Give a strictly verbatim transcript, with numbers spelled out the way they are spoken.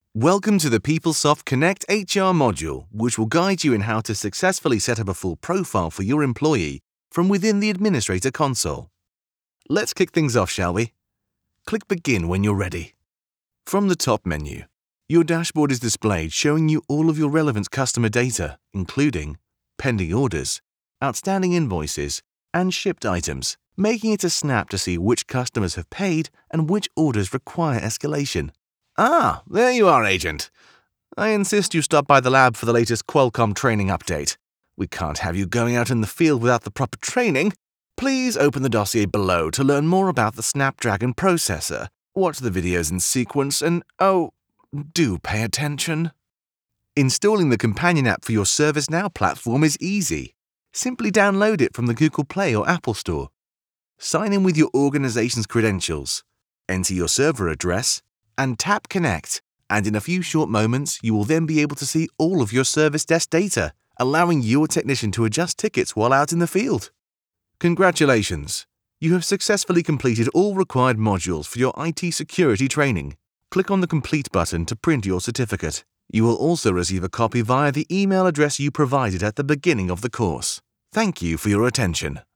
Welcome to the PeopleSoft Connect H R module, which will guide you in how to successfully set up a full profile for your employee from within the Administrator console. Let's kick things off, shall we? Click Begin when you're ready. From the top menu, your dashboard is displayed showing you all of your relevant customer data, including pending orders, outstanding invoices, and shipped items, making it a snap to see which customers have paid and which orders require escalation. Ah, there you are, Agent. I insist you stop by the lab for the latest Qualcomm training update. We can't have you going out in the field without the proper training. Please open the dossier below to learn more about the Snapdragon processor. Watch the videos in sequence and, oh, do pay attention. Installing the companion app for your ServiceNow platform is easy. Simply download it from the Google Play or Apple Store. Sign in with your organization's credentials. Enter your server address and tap Connect, and in a few short moments, you will then be able to see all of your service desk data, allowing your technician to adjust tickets while out in the field. Congratulations! You have successfully completed all required modules for your I T security training. Click on the Complete button to print your certificate. You will also receive a copy via the email address you provided at the beginning of the course. Thank you for your attention.